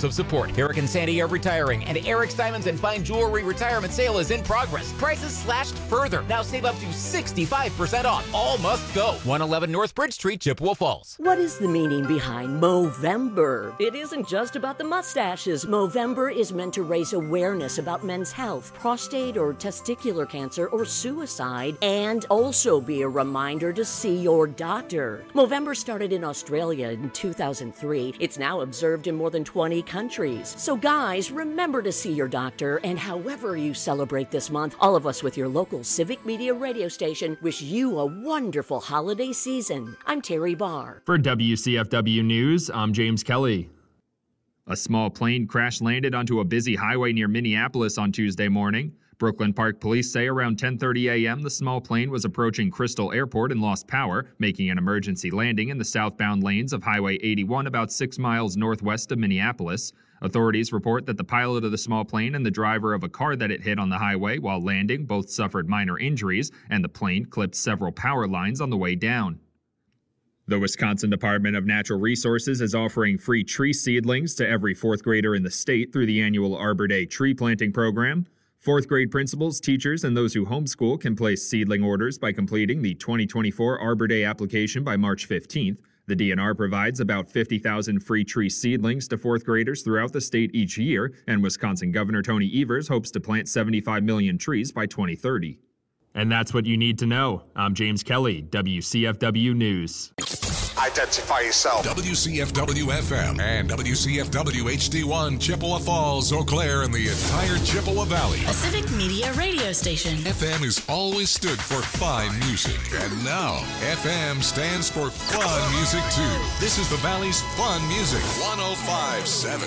months of support. Eric and Sandy are retiring, and Eric's Diamonds and Fine Jewelry retirement sale is in progress. Prices slashed further. Now save up to 65% off. All must go. 111 North Bridge Street, Chippewa Falls. What is the meaning behind Movember? It isn't just about the mustaches. Movember is meant to raise awareness about men's health, prostate or testicular cancer, or suicide, and also be a reminder to see your doctor. Movember started in Australia in 2003. It's now observed in more than 20 countries. So guys, remember to see your doctor, and however you celebrate this month, all of us with your local Civic Media radio station wish you a wonderful holiday season. I'm Terry Barr. For WCFW News, I'm James Kelly. A small plane crash-landed onto a busy highway near Minneapolis on Tuesday morning. Brooklyn Park Police say around 10:30 a.m. the small plane was approaching Crystal Airport and lost power, making an emergency landing in the southbound lanes of Highway 81 about 6 miles northwest of Minneapolis. Authorities report that the pilot of the small plane and the driver of a car that it hit on the highway while landing both suffered minor injuries, and the plane clipped several power lines on the way down. The Wisconsin Department of Natural Resources is offering free tree seedlings to every fourth grader in the state through the annual Arbor Day tree planting program. Fourth grade principals, teachers, and those who homeschool can place seedling orders by completing the 2024 Arbor Day application by March 15th. The DNR provides about 50,000 free tree seedlings to fourth graders throughout the state each year, and Wisconsin Governor Tony Evers hopes to plant 75 million trees by 2030. And that's what you need to know. I'm James Kelly, WCFW News. Identify yourself. WCFW-FM and WCFW-HD1, Chippewa Falls, Eau Claire, and the entire Chippewa Valley. A Civic Media radio station. FM has always stood for fine music. And now, FM stands for fun music, too. This is the Valley's fun music. 105.7.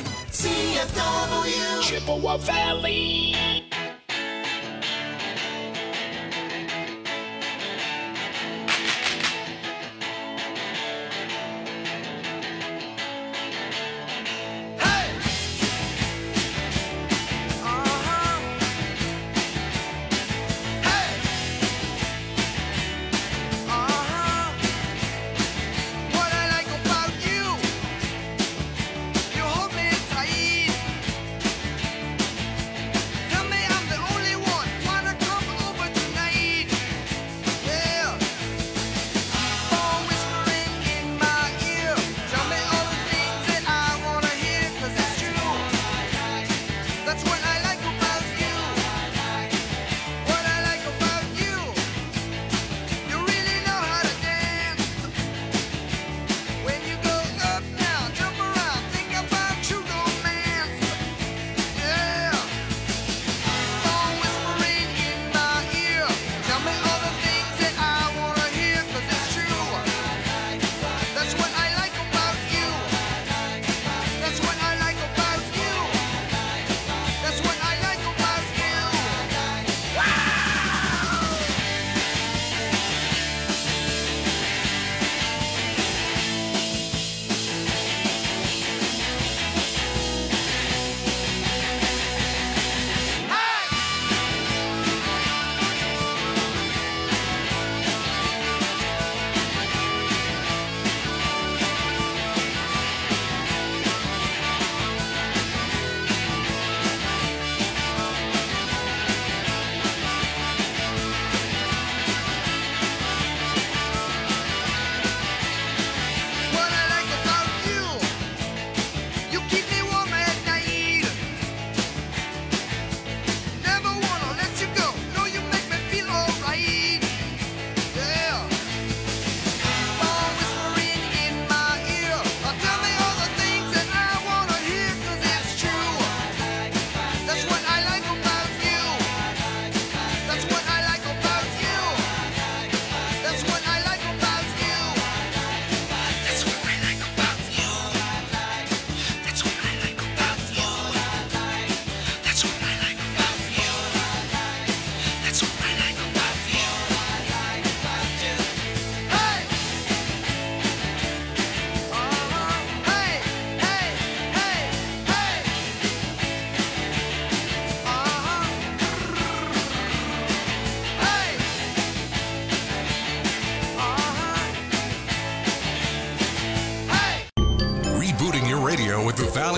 CFW. Chippewa Valley. Tell me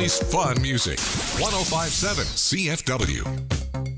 Valley's fun music. 105.7 CFW.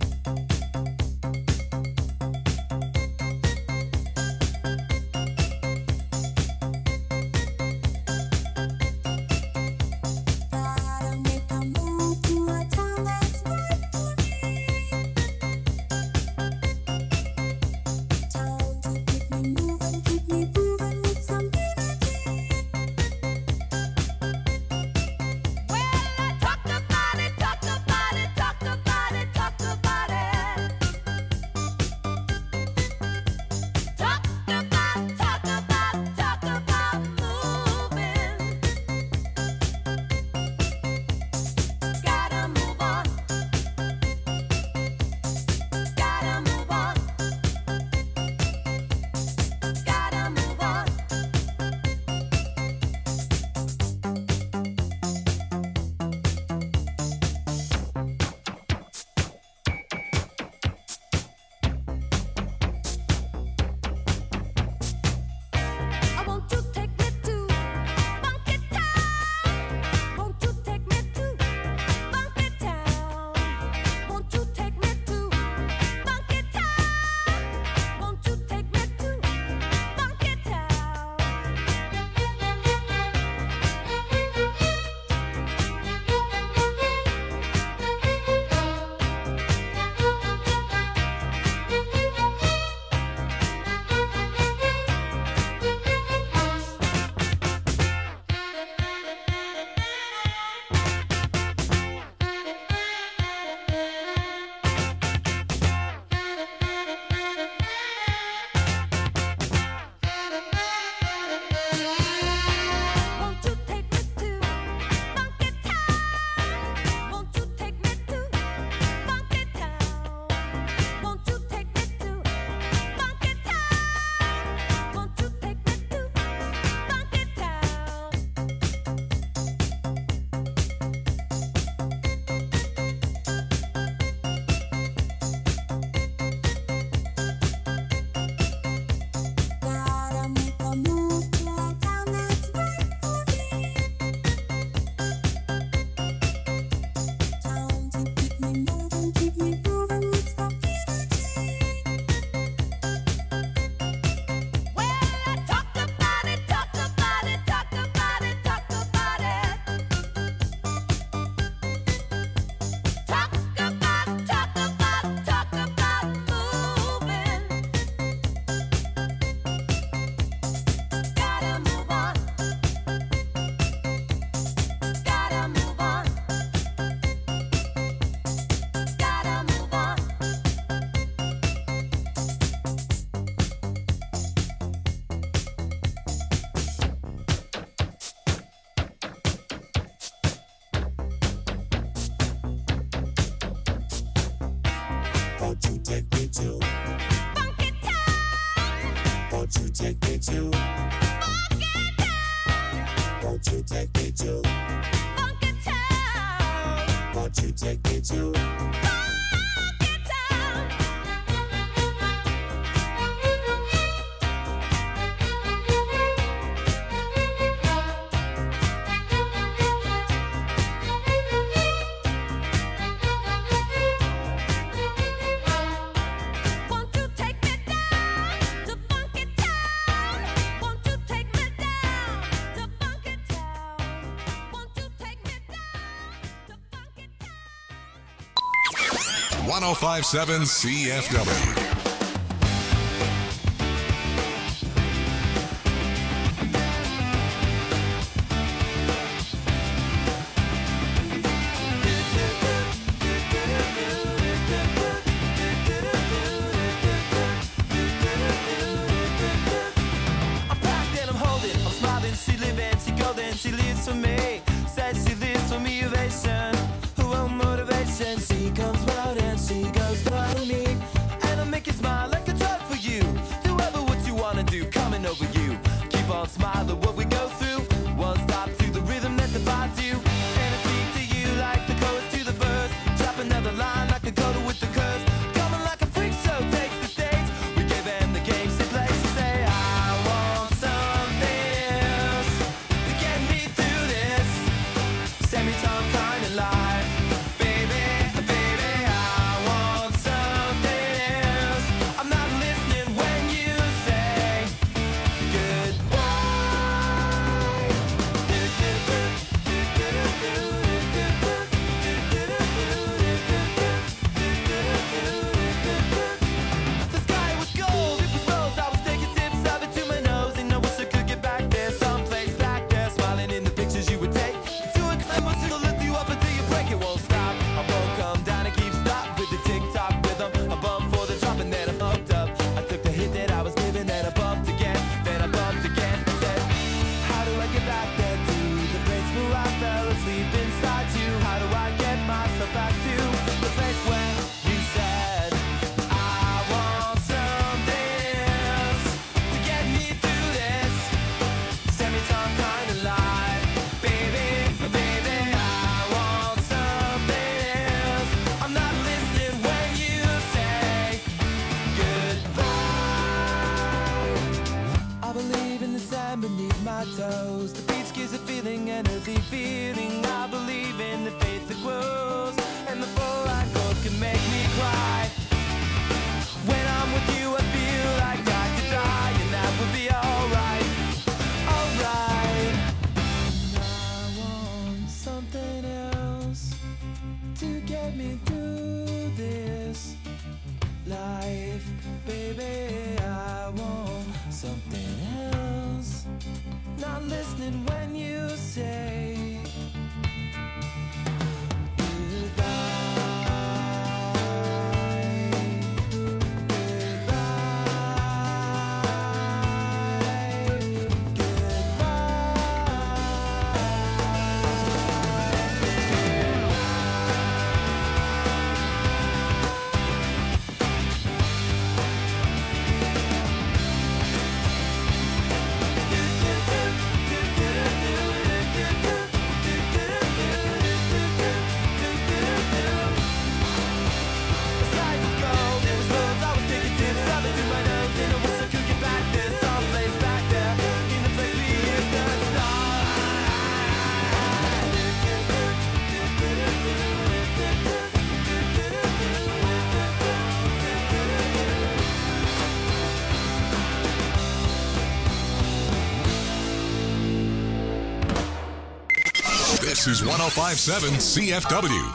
.105.7 CFW. She comes round and she goes by me, and I'm making me do this life, baby. I want something else. Not listening when you say This is 105.7 CFW.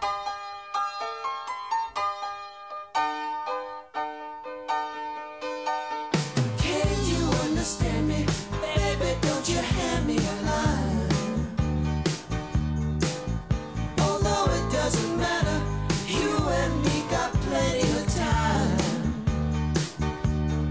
Can you understand me? Baby, don't you hand me a line. Although it doesn't